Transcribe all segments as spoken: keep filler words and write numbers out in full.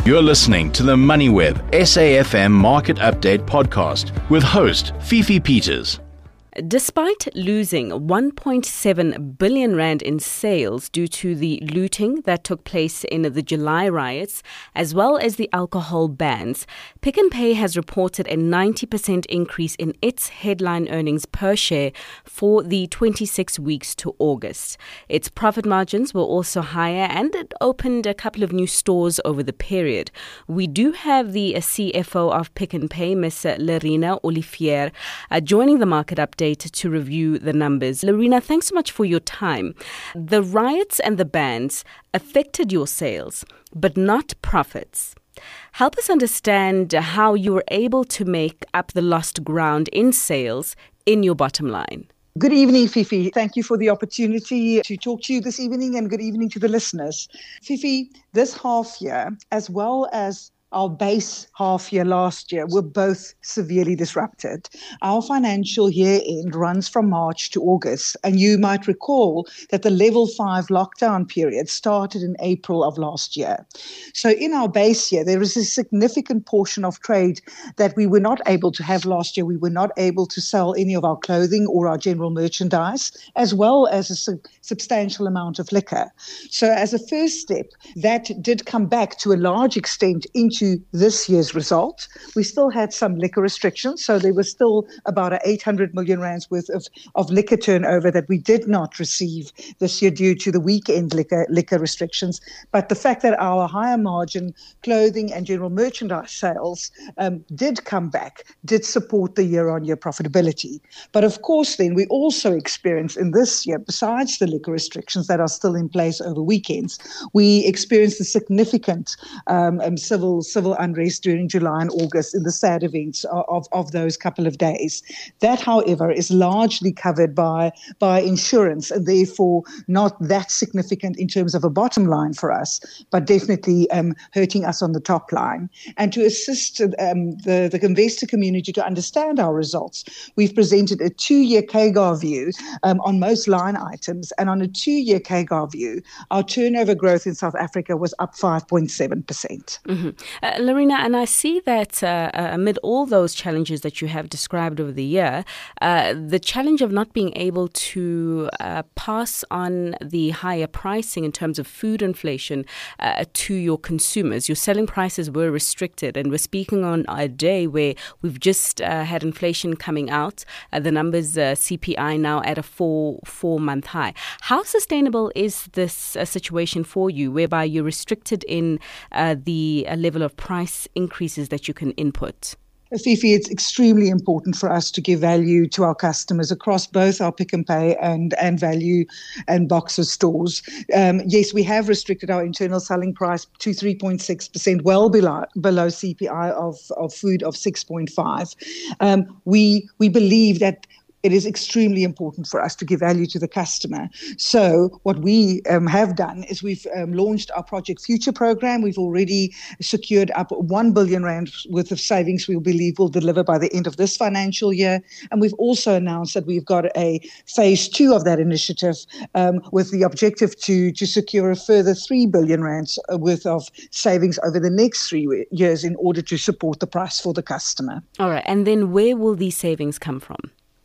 You're listening to the MoneyWeb S A F M Market Update podcast with host Fifi Peters. Despite losing one point seven billion rand in sales due to the looting that took place in the July riots, as well as the alcohol bans, Pick n Pay has reported a ninety percent increase in its headline earnings per share for the twenty-six weeks to August. Its profit margins were also higher and it opened a couple of new stores over the period. We do have the C F O of Pick n Pay, Miss Lerena Olivier, uh, joining the market update to review the numbers. Lerena, thanks so much for your time. The riots and the bans affected your sales, but not profits. Help us understand how you were able to make up the lost ground in sales in your bottom line. Good evening, Fifi. Thank you for the opportunity to talk to you this evening, and good evening to the listeners. Fifi, this half year, as well as our base half year last year, were both severely disrupted. Our financial year end runs from March to August, and you might recall that the level five lockdown period started in April of last year. So in our base year, there is a significant portion of trade that we were not able to have last year. We were not able to sell any of our clothing or our general merchandise, as well as a su- substantial amount of liquor. So as a first step, that did come back to a large extent into to this year's result. We still had some liquor restrictions, so there was still about a eight hundred million rands worth of, of liquor turnover that we did not receive this year due to the weekend liquor, liquor restrictions. But the fact that our higher margin clothing and general merchandise sales um, did come back, did support the year-on-year profitability. But of course, then we also experienced in this year, besides the liquor restrictions that are still in place over weekends, we experienced a significant um, um, civil civil unrest during July and August in the sad events of, of, of those couple of days. That, however, is largely covered by, by insurance and therefore not that significant in terms of a bottom line for us, but definitely um, hurting us on the top line. And to assist um, the, the investor community to understand our results, we've presented a two-year C A G R view um, on most line items, and on a two-year C A G R view, our turnover growth in South Africa was up five point seven percent. Mm-hmm. Uh, Lerena, and I see that uh, uh, amid all those challenges that you have described over the year, uh, the challenge of not being able to uh, pass on the higher pricing in terms of food inflation uh, to your consumers. Your selling prices were restricted, and we're speaking on a day where we've just uh, had inflation coming out, uh, the numbers uh, C P I now at a four, four-month high. How sustainable is this uh, situation for you, whereby you're restricted in uh, the uh, level of price increases that you can input? Fifi, it's extremely important for us to give value to our customers across both our Pick n Pay and, and Value and Boxer stores. Um, yes, we have restricted our internal selling price to three point six percent, well below, below C P I of, of food of six point five. Um, we, we believe that it is extremely important for us to give value to the customer. So what we um, have done is we've um, launched our Project Future program. We've already secured up one billion rand worth of savings we believe will deliver by the end of this financial year. And we've also announced that we've got a phase two of that initiative um, with the objective to, to secure a further three billion rands worth of savings over the next three years in order to support the price for the customer. All right. And then where will these savings come from?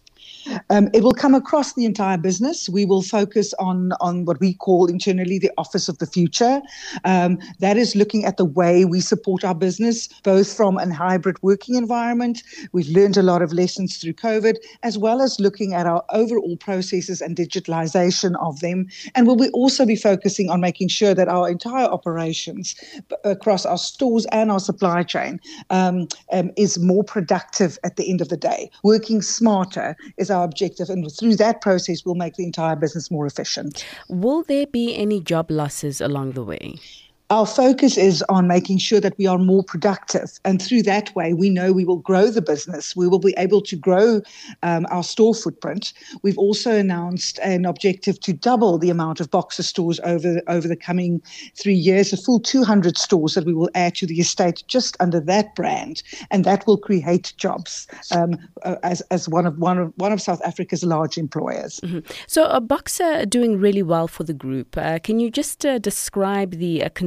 Um, it will come across the entire business. We will focus on, on what we call internally the Office of the Future. Um, that is looking at the way we support our business, both from a hybrid working environment. We've learned a lot of lessons through COVID, as well as looking at our overall processes and digitalization of them. And we'll be also be focusing on making sure that our entire operations across our stores and our supply chain um, um, is more productive at the end of the day. Working smarter is our objective, and through that process we'll make the entire business more efficient. Will there be any job losses along the way? Our focus is on making sure that we are more productive. And through that way, we know we will grow the business. We will be able to grow um, our store footprint. We've also announced an objective to double the amount of Boxer stores over, over the coming three years, a full two hundred stores that we will add to the estate just under that brand. And that will create jobs um, as, as one of, one of, one of South Africa's large employers. Mm-hmm. So uh, Boxer doing really well for the group. Uh, can you just uh, describe the uh, consumer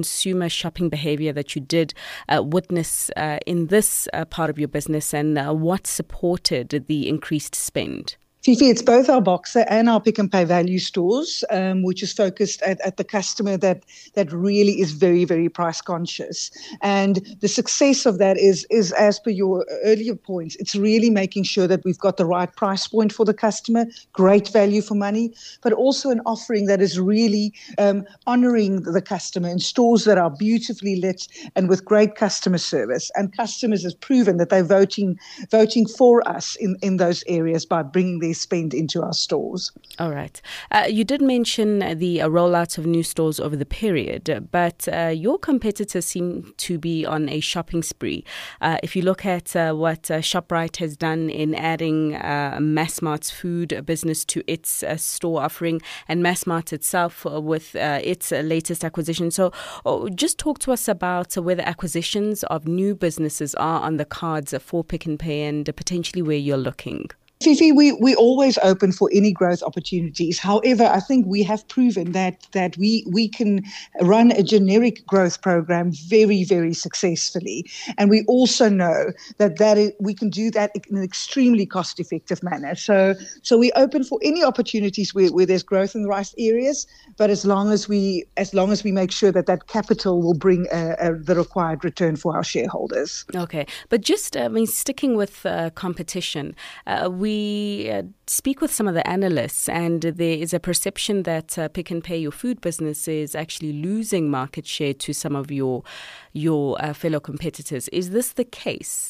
consumer shopping behavior that you did uh, witness uh, in this uh, part of your business, and uh, what supported the increased spend? Fifi, it's both our Boxer and our Pick n Pay value stores, um, which is focused at, at the customer that that really is very, very price conscious. And the success of that is, is as per your earlier points, it's really making sure that we've got the right price point for the customer, great value for money, but also an offering that is really um, honouring the customer in stores that are beautifully lit and with great customer service. And customers have proven that they're voting voting for us in, in those areas by bringing their spend into our stores. All right. Uh, you did mention the uh, rollout of new stores over the period, but uh, your competitors seem to be on a shopping spree. Uh, if you look at uh, what uh, ShopRite has done in adding uh, Massmart's food business to its uh, store offering, and Massmart itself uh, with uh, its uh, latest acquisition. So oh, just talk to us about uh, whether acquisitions of new businesses are on the cards for Pick n Pay and uh, potentially where you're looking. Fifi, we, we're always open for any growth opportunities. However, I think we have proven that that we, we can run a generic growth program very, very successfully. And we also know that, that it, we can do that in an extremely cost-effective manner. So so we're open for any opportunities where, where there's growth in the right areas, but as long as we as long as we make sure that that capital will bring a, a, the required return for our shareholders. Okay. But just, I mean, sticking with uh, competition, uh, we We uh, speak with some of the analysts, and there is a perception that uh, Pick n Pay, your food business, is actually losing market share to some of your your uh, fellow competitors. Is this the case?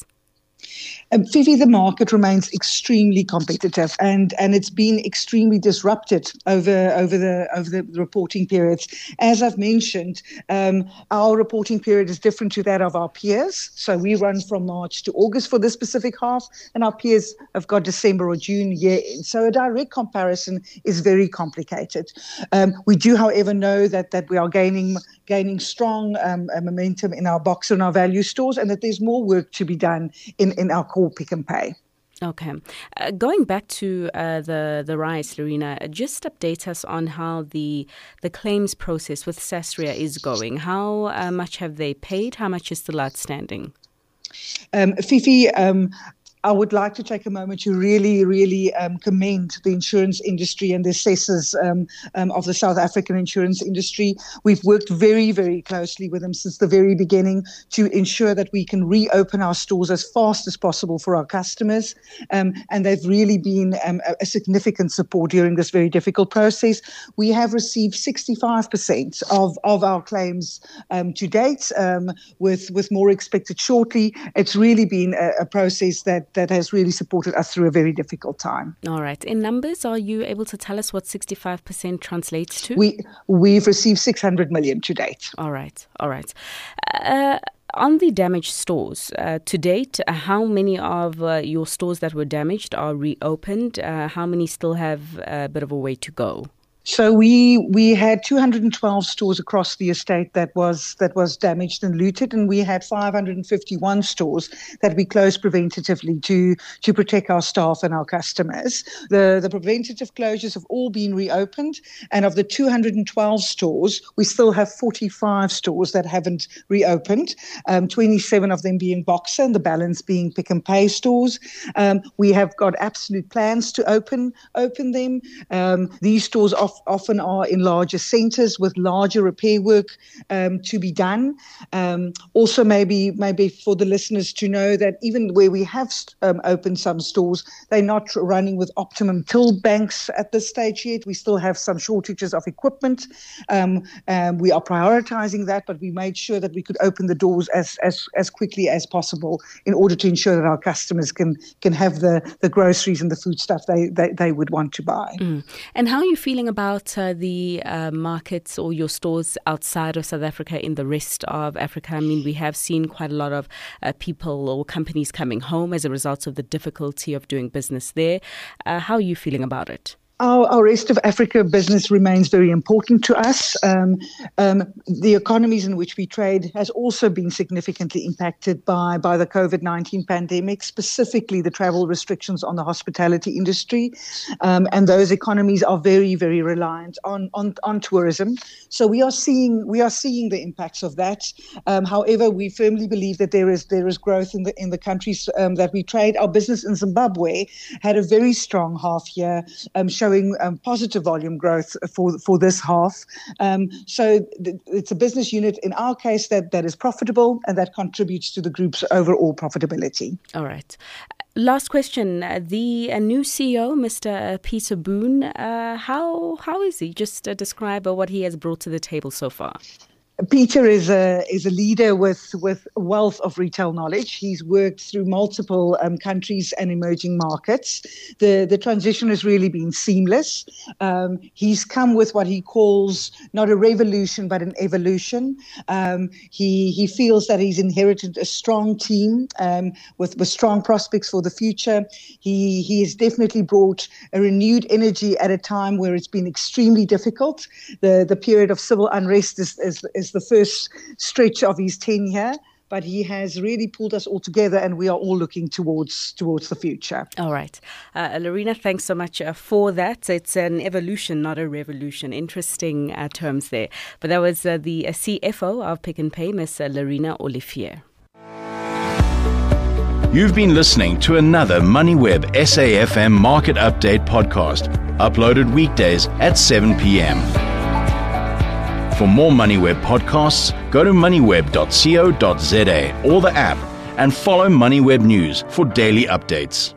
Um, Fifi, the market remains extremely competitive, and, and it's been extremely disrupted over over the over the reporting periods. As I've mentioned, um, our reporting period is different to that of our peers. So we run from March to August for this specific half, and our peers have got December or June year in. So a direct comparison is very complicated. Um, we do, however, know that that we are gaining gaining strong um, momentum in our Boxer and our value stores, and that there's more work to be done in, in our core Pick n Pay. Okay. Uh, going back to uh, the, the riots, Lorena, just update us on how the the claims process with Sasria is going. How uh, much have they paid? How much is still outstanding? Um, Fifi, um, I would like to take a moment to really, really um, commend the insurance industry and the assessors um, um, of the South African insurance industry. We've worked very, very closely with them since the very beginning to ensure that we can reopen our stores as fast as possible for our customers. Um, and they've really been um, a, a significant support during this very difficult process. We have received sixty-five percent of, of our claims um, to date, um, with, with more expected shortly. It's really been a, a process that that has really supported us through a very difficult time. All right. In numbers, are you able to tell us what sixty-five percent translates to? We, we've received six hundred million to date. All right. All right. Uh, on the damaged stores, uh, to date, uh, how many of uh, your stores that were damaged are reopened? Uh, how many still have a bit of a way to go? So we we had two hundred twelve stores across the estate that was that was damaged and looted, and we had five hundred fifty-one stores that we closed preventatively to to protect our staff and our customers. The the preventative closures have all been reopened, and of the two hundred twelve stores, we still have forty-five stores that haven't reopened. Um, twenty-seven of them being Boxer, and the balance being Pick n Pay stores. Um, we have got absolute plans to open open them. Um, these stores are often are in larger centres with larger repair work um, to be done. Um, also, maybe maybe for the listeners to know that even where we have um, opened some stores, they're not running with optimum till banks at this stage yet. We still have some shortages of equipment. Um, um, we are prioritising that, but we made sure that we could open the doors as as as quickly as possible in order to ensure that our customers can can have the, the groceries and the food stuff they, they, they would want to buy. Mm. And how are you feeling about About uh, the uh, markets or your stores outside of South Africa in the rest of Africa? I mean, we have seen quite a lot of uh, people or companies coming home as a result of the difficulty of doing business there. Uh, how are you feeling about it? Our, our rest of Africa business remains very important to us. Um, um, the economies in which we trade has also been significantly impacted by, by the COVID nineteen pandemic, specifically the travel restrictions on the hospitality industry. Um, and those economies are very, very reliant on, on, on tourism. So we are seeing we are seeing the impacts of that. Um, however, we firmly believe that there is there is growth in the in the countries um, that we trade. Our business in Zimbabwe had a very strong half year, um, showing Um, positive volume growth for for this half. Um, so th- it's a business unit in our case that, that is profitable and that contributes to the group's overall profitability. All right. Last question. Uh, the uh, new C E O, Mister Peter Boone, uh, how how is he? Just uh, describe uh, what he has brought to the table so far. Peter is a is a leader with with a wealth of retail knowledge. He's worked through multiple um, countries and emerging markets. The the transition has really been seamless. Um, he's come with what he calls not a revolution but an evolution. Um, he he feels that he's inherited a strong team um, with with strong prospects for the future. He he has definitely brought a renewed energy at a time where it's been extremely difficult. The the period of civil unrest is is, is the first stretch of his tenure, but he has really pulled us all together and we are all looking towards towards the future. All right. Uh, Lorena, thanks so much uh, for that. It's an evolution, not a revolution. Interesting uh, terms there. But that was uh, the uh, C F O of Pick n Pay, Miss uh, Lorena Olivier. You've been listening to another MoneyWeb S A F M Market Update podcast, uploaded weekdays at seven p.m. For more MoneyWeb podcasts, go to moneyweb dot co dot za or the app and follow MoneyWeb News for daily updates.